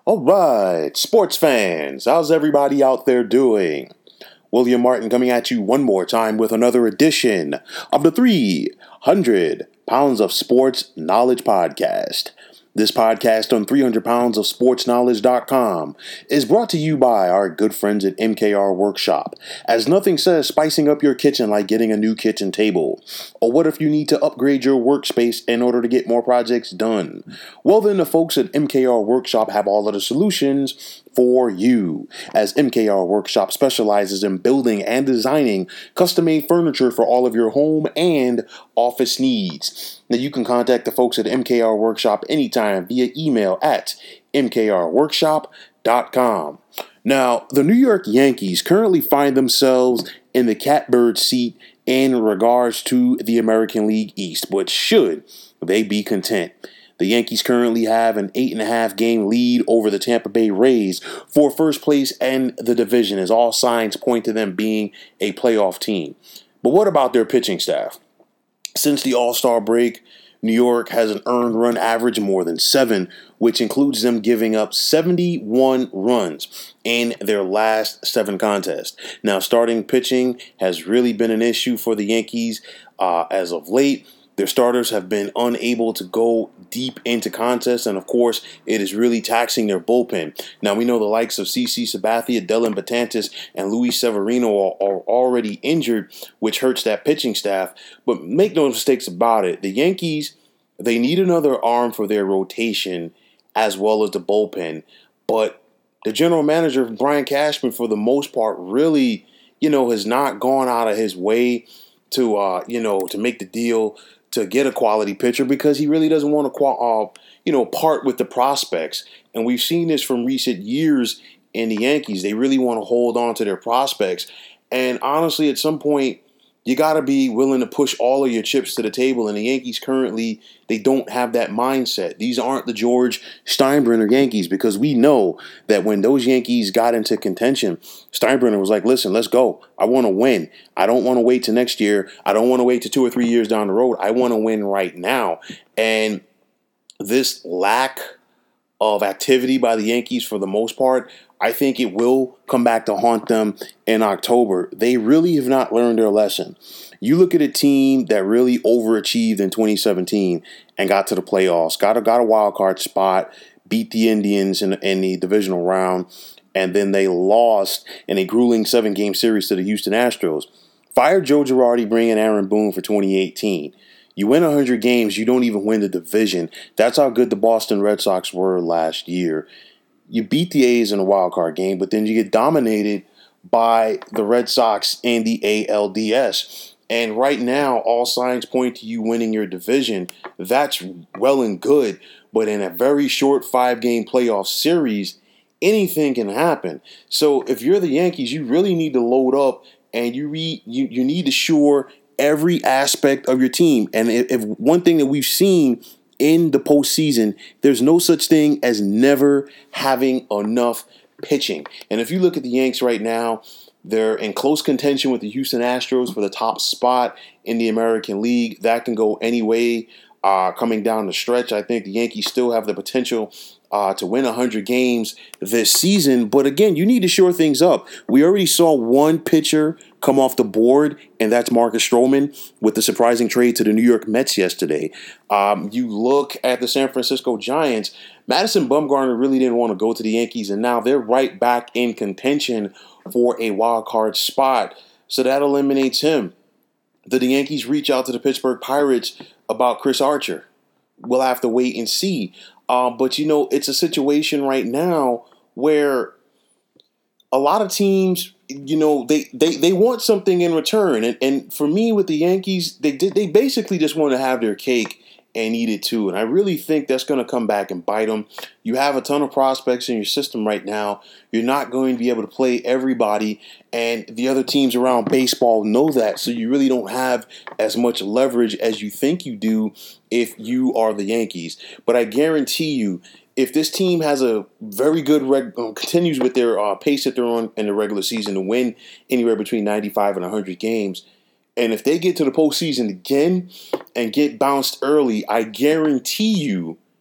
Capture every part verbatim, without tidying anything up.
All right, sports fans, how's everybody out there doing? William Martin coming at you one more time with another edition of the three hundred Pounds of Sports Knowledge Podcast. This podcast on three hundred pounds of sports knowledge dot com is brought to you by our good friends at M K R Workshop, as nothing says spicing up your kitchen like getting a new kitchen table. Or what if you need to upgrade your workspace in order to get more projects done? Well, then the folks at M K R Workshop have all of the solutions for you, as M K R Workshop specializes in building and designing custom-made furniture for all of your home and office needs. Now, you can contact the folks at M K R Workshop anytime via email at m k r workshop dot com. Now, the New York Yankees currently find themselves in the catbird seat in regards to the American League East, but should they be content? The Yankees currently have an eight and a half game lead over the Tampa Bay Rays for first place in the division, as all signs point to them being a playoff team. But what about their pitching staff? Since the All-Star break, New York has an earned run average more than seven, which includes them giving up seventy-one runs in their last seven contests. Now, starting pitching has really been an issue for the Yankees uh, as of late. Their starters have been unable to go deep into contests, and of course, it is really taxing their bullpen. Now, we know the likes of CC Sabathia, Dellin Betances, and Luis Severino are, are already injured, which hurts that pitching staff. But make no mistakes about it, the Yankees, they need another arm for their rotation as well as the bullpen. But the general manager, Brian Cashman, for the most part, really, you know, has not gone out of his way to, uh, you know, to make the deal to get a quality pitcher, because he really doesn't want to, uh, you know, part with the prospects. And we've seen this from recent years in the Yankees. They really want to hold on to their prospects. And honestly, at some point, you got to be willing to push all of your chips to the table. And the Yankees currently, they don't have that mindset. These aren't the George Steinbrenner Yankees, because we know that when those Yankees got into contention, Steinbrenner was like, listen, let's go. I want to win. I don't want to wait till next year. I don't want to wait till two or three years down the road. I want to win right now. And this lack of activity by the Yankees, for the most part, I think it will come back to haunt them in October. They really have not learned their lesson. You look at a team that really overachieved in twenty seventeen and got to the playoffs, got a, got a wild card spot, beat the Indians in, in the divisional round, and then they lost in a grueling seven-game series to the Houston Astros. Fired Joe Girardi, bring in Aaron Boone for twenty eighteen. You win one hundred games, you don't even win the division. That's how good the Boston Red Sox were last year. You beat the A's in a wild card game, but then you get dominated by the Red Sox in the A L D S. And right now, all signs point to you winning your division. That's well and good, but in a very short five-game playoff series, anything can happen. So if you're the Yankees, you really need to load up, and you re, you, you need to shore every aspect of your team. And if, if one thing that we've seen in the postseason, there's no such thing as never having enough pitching. And if you look at the Yanks right now, they're in close contention with the Houston Astros for the top spot in the American League. That can go any way uh, coming down the stretch. I think the Yankees still have the potential uh, to win one hundred games this season. But again, you need to shore things up. We already saw one pitcher come off the board, and that's Marcus Stroman with the surprising trade to the New York Mets yesterday. Um, you look at the San Francisco Giants, Madison Bumgarner really didn't want to go to the Yankees, and now they're right back in contention for a wild card spot. So that eliminates him. Did the Yankees reach out to the Pittsburgh Pirates about Chris Archer? We'll have to wait and see. Um, but, you know, it's a situation right now where a lot of teams, you know, they, they, they want something in return. And, and for me with the Yankees, they did, they basically just want to have their cake and eat it too. And I really think that's going to come back and bite them. You have a ton of prospects in your system right now. You're not going to be able to play everybody, and the other teams around baseball know that. So you really don't have as much leverage as you think you do if you are the Yankees. But I guarantee you, if this team has a very good reg- uh, continues with their uh, pace that they're on in the regular season to win anywhere between ninety-five and one hundred games, and if they get to the postseason again and get bounced early, I guarantee you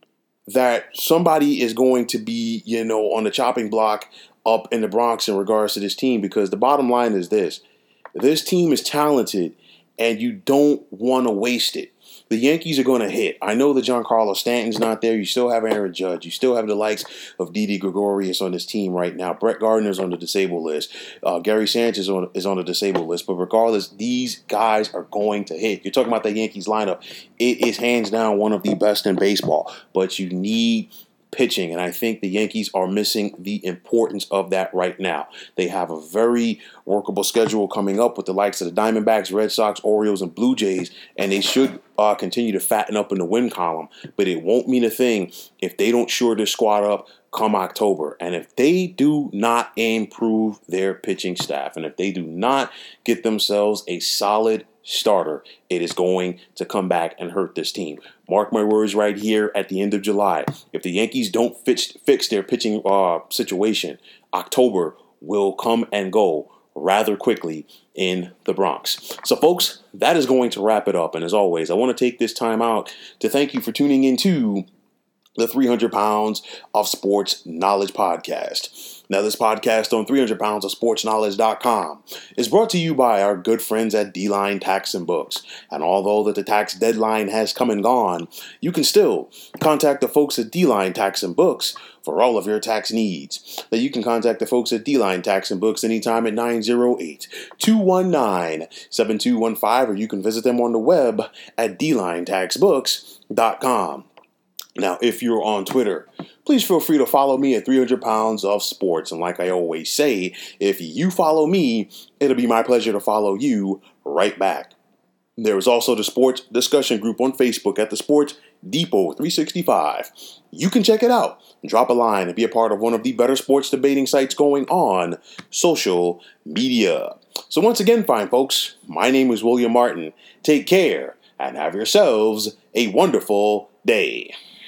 that somebody is going to be, you know, on the chopping block up in the Bronx in regards to this team, because the bottom line is this. This team is talented, and you don't want to waste it. The Yankees are going to hit. I know that Giancarlo Stanton's not there. You still have Aaron Judge. You still have the likes of Didi Gregorius on this team right now. Brett Gardner's on the disabled list. Uh, Gary Sanchez on, is on the disabled list. But regardless, these guys are going to hit. You're talking about the Yankees lineup. It is hands down one of the best in baseball. But you need pitching, and I think the Yankees are missing the importance of that right now. They have a very workable schedule coming up with the likes of the Diamondbacks, Red Sox, Orioles, and Blue Jays, and they should uh, continue to fatten up in the win column, but it won't mean a thing if they don't shore their squad up come October. And if they do not improve their pitching staff, and if they do not get themselves a solid starter, it is going to come back and hurt this team. Mark my words right here at the end of July. If the Yankees don't fix, fix their pitching uh, situation, October will come and go rather quickly in the Bronx. So, folks, that is going to wrap it up. And as always, I want to take this time out to thank you for tuning into the three hundred pounds of Sports Knowledge podcast. Now, this podcast on three hundred pounds of sports knowledge dot com is brought to you by our good friends at D-Line Tax and Books. And although that the tax deadline has come and gone, you can still contact the folks at D-Line Tax and Books for all of your tax needs. Now, you can contact the folks at D-Line Tax and Books anytime at nine oh eight, two one nine, seven two one five, or you can visit them on the web at D line tax books dot com. Now, if you're on Twitter, please feel free to follow me at three hundred pounds of sports. And like I always say, if you follow me, it'll be my pleasure to follow you right back. There is also the sports discussion group on Facebook at the Sports Depot three sixty-five. You can check it out, drop a line, and be a part of one of the better sports debating sites going on social media. So once again, fine folks, my name is William Martin. Take care and have yourselves a wonderful day.